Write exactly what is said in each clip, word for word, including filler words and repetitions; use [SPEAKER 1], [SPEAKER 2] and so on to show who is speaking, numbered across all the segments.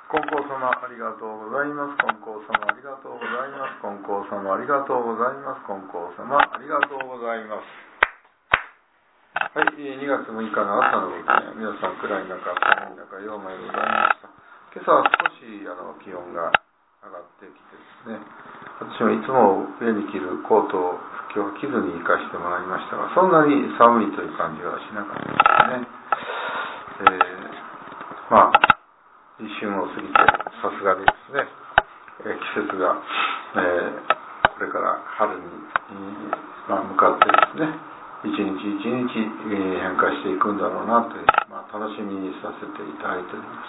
[SPEAKER 1] 金光様ありがとうございます。金光様ありがとうございます。金光様ありがとうございます。金光様ありがとうございます。はい、にがつむいかの朝のですね、皆さん暗い中、寒い中、ようまいございました。今朝は少しあの気温が上がってきてですね、私もいつも上に着るコートを今日は着ずに行かせてもらいましたが、そんなに寒いという感じはしなかったですね。えー、まあ一瞬を過ぎてさすがにですね、えー、季節が、えー、これから春に、まあ、向かってですね、一日一日、えー、変化していくんだろうなという、まあ、楽しみにさせていただいております。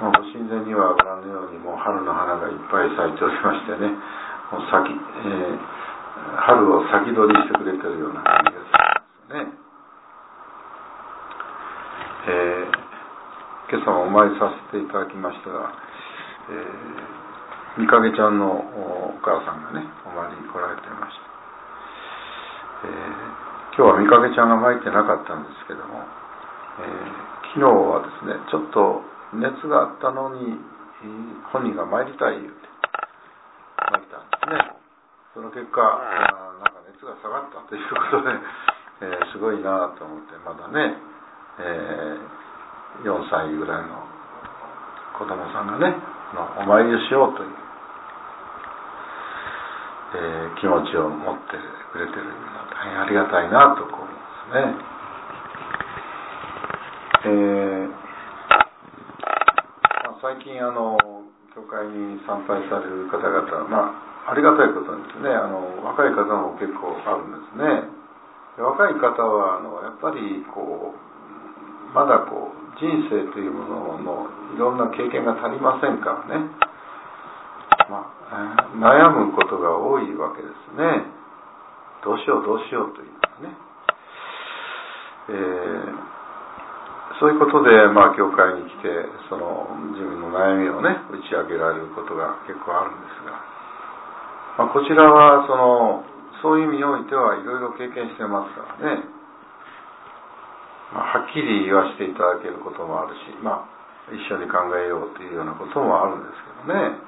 [SPEAKER 1] まあ、ご神前にはご覧のようにもう春の花がいっぱい咲いておりましてね、もう先、えー、春を先取りしてくれているような感じがしますね。えー今朝もお参りさせていただきましたが、えー、みかげちゃんのお母さんがね、お参りに来られていました。えー、今日はみかげちゃんが参ってなかったんですけども、えー、昨日はですね、ちょっと熱があったのに、本人が参りたい言うて参ったんですね。その結果、なんか熱が下がったということで、えー、すごいなと思って、まだね、えーよんさいぐらいの子供さんがね、お参りをしようという、えー、気持ちを持ってくれているのは大変ありがたいなと思いますね。えーまあ、最近あの教会に参拝される方々、まあ、ありがたいことにですね、あの若い方も結構あるんですね。で若い方はあのやっぱりこうまだこう人生というもののいろんな経験が足りませんからね、まあ、悩むことが多いわけですね。どうしようどうしようというかね、えー、そういうことで、まあ、教会に来てその自分の悩みをね打ち明けられることが結構あるんですが、まあ、こちらはそのそういう意味においてはいろいろ経験してますからね、まあ、はっきり言わせていただけることもあるし、まあ、一緒に考えようというようなこともあるんですけどね。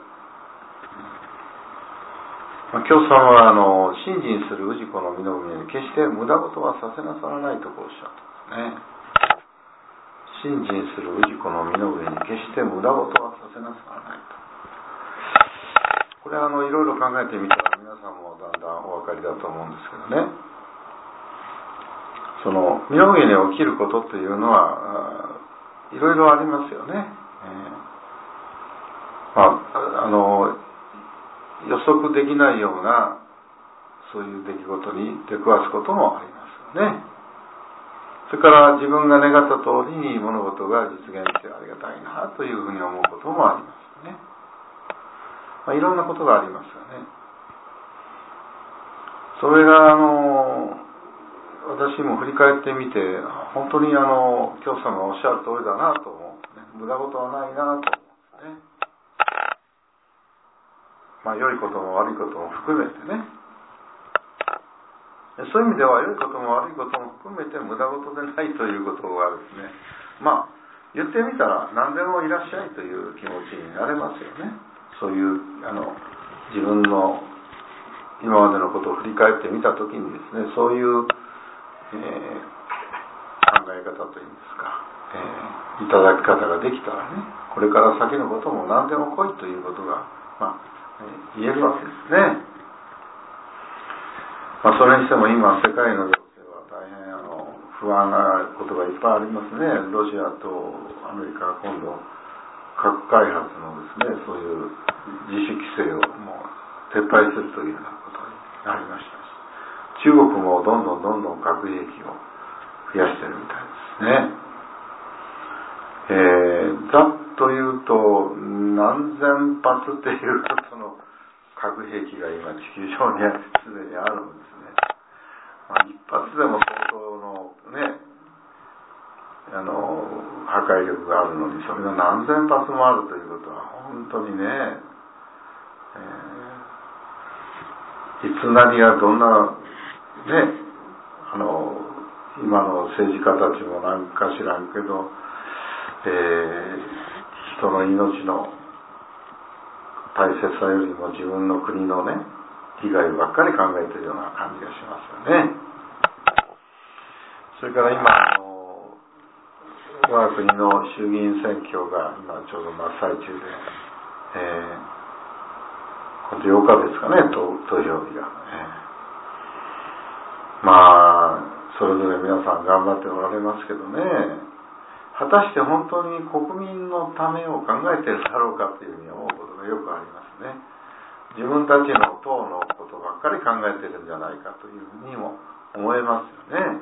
[SPEAKER 1] まあ、教祖さんはあの信心する氏子の身の上に決して無駄事はさせなさらないとこうおっしゃったんですね。信心する氏子の身の上に決して無駄事はさせなさらないと。これはあのいろいろ考えてみたら皆さんもだんだんお分かりだと思うんですけどね。その身の上に起きることというのはいろいろありますよね。えー、まあ、あの予測できないようなそういう出来事に出くわすこともありますよね。それから自分が願った通りに物事が実現してありがたいなというふうに思うこともありますね。まあ、いろんなことがありますよね。それがあの私も振り返ってみて本当にあの教祖さんがおっしゃる通りだなと思う、ね、無駄事はないなと思うんですね。まあ良いことも悪いことも含めてね、そういう意味では良いことも悪いことも含めて無駄事でないということがですね、まあ言ってみたら何でもいらっしゃいという気持ちになれますよね。そういうあの自分の今までのことを振り返ってみたときにですね、そういうえー、考え方というんですか、えー、いただき方ができたらね、これから先のことも何でも来いということが、まあえー、言えるわけですね。まあ、それにしても今世界の情勢は大変あの不安なことがいっぱいありますね。ロシアとアメリカが今度核開発のですね、そういう自主規制をもう撤廃するというようなことになりました。中国もどんどんどんどん核兵器を増やしてるみたいですね。えー、ざっと言うと何千発っていうその核兵器が今地球上にすでにあるんですね。まあ、一発でも相当のね、あの破壊力があるのにそれが何千発もあるということは本当にね、えー、いつ何がどんなね、あの今の政治家たちもなんか知らんけど、えー、人その命の大切さよりも自分の国のね被害ばっかり考えているような感じがしますよね。それから今あの我が国の衆議院選挙が今ちょうど真っ最中で、えー、今度ようかですかね、投票日が、えー、まあそれぞれ皆さん頑張っておられますけどね、果たして本当に国民のためを考えているだろうかというふうに思うことがよくありますね。自分たちの党のことばっかり考えているんじゃないかというふうにも思えますよね。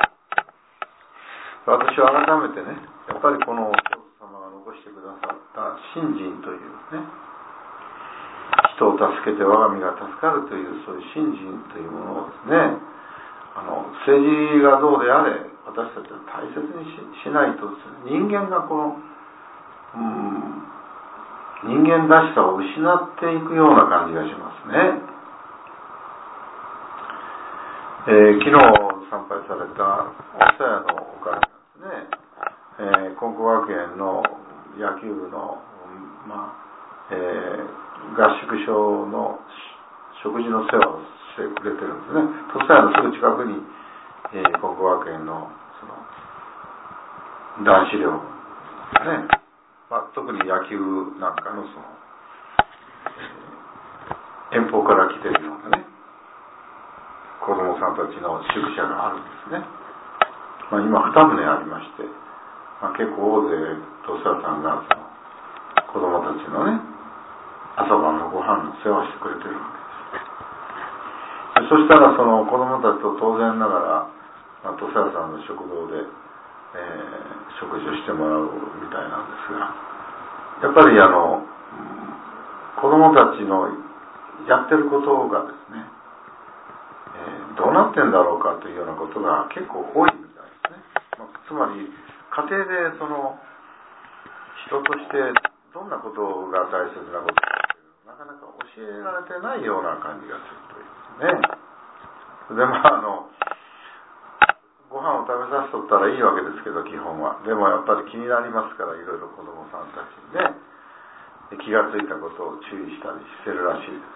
[SPEAKER 1] 私は改めてね、やっぱりこの教祖様が残してくださった信心というね、人を助けて我が身が助かるというそういう信心というものをですね、あの政治がどうであれ私たちは大切に し, しないと人間がこの、うん、人間らしさを失っていくような感じがしますね。えー、昨日参拝されたお世話のおかげですね、えー、金光学園の野球部の、まあえー、合宿所の食事の世話をしてくれてるんですね。土佐屋のすぐ近くに、えー、金光学園のその男子寮ね、まあ、特に野球なんかのその、えー、遠方から来てるようなね子供さんたちの宿舎があるんですね。まあ、今に棟ありまして、まあ、結構大勢土佐屋さんがその子供たちのね朝晩のご飯の世話をしてくれてるわけです。そしたらその子供たちと当然ながら、まあ、土佐屋さんの食堂で、えー、食事をしてもらうみたいなんですが、やっぱりあの子供たちのやってることがですね、えー、どうなってんだろうかというようなことが結構多いみたいですね。まあ、つまり家庭でその人としてどんなことが大切なことかというなかなか教えられてないような感じがするというね。でまああのご飯を食べさせとったらいいわけですけど基本は。でもやっぱり気になりますからいろいろ子供さんたちにね気がついたことを注意したりしてるらしいです。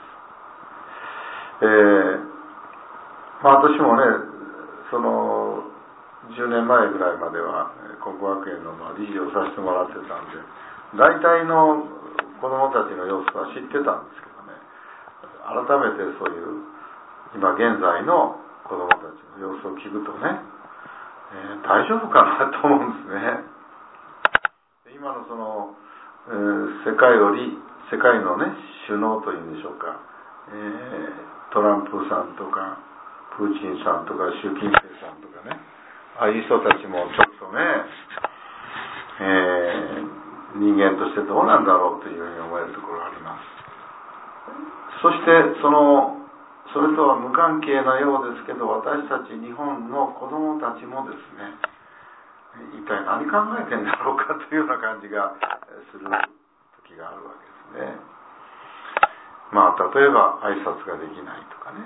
[SPEAKER 1] えー、まあ私もねそのじゅうねんまえぐらいまでは金光学園の理事をさせてもらってたんで大体の子供たちの様子は知ってたんですけどね、改めてそういう今現在の子供たちの様子を聞くとね、えー、大丈夫かなと思うんですね。今のその、えー、世界より世界のね首脳というんでしょうか、えー、トランプさんとかプーチンさんとか習近平さんとかね、ああいう人たちもちょっとね、えー、人間としてどうなんだろうというふうに思えるところがあります。そしてそのそれとは無関係なようですけど私たち日本の子供たちもですね一体何考えてんだろうかというような感じがする時があるわけですね。まあ例えば挨拶ができないとかね、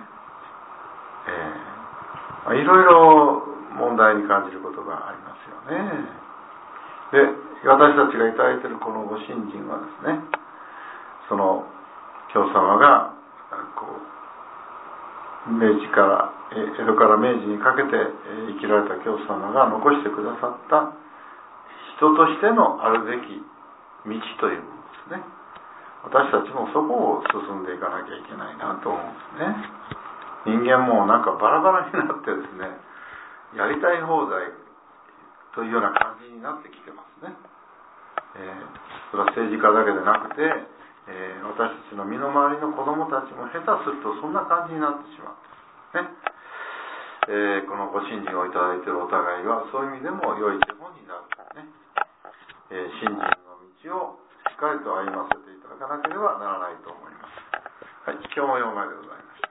[SPEAKER 1] えーまあ、いろいろ問題に感じることがありますよね。で私たちがいただいているこのご信心はですね、その教様がこう明治から江戸から明治にかけて生きられた教祖様が残してくださった人としてのあるべき道というものですね。私たちもそこを進んでいかなきゃいけないなと思うんですね。人間もなんかバラバラになってですね、やりたい放題というような感じになってきてますね。えー、それは政治家だけでなくてえー、私たちの身の回りの子どもたちも下手するとそんな感じになってしまう、ねえー、このご信心をいただいているお互いはそういう意味でも良い手本になる、ねえー、信心の道をしっかりと歩ませていただかなければならないと思います。はい、今日もようまいでございました。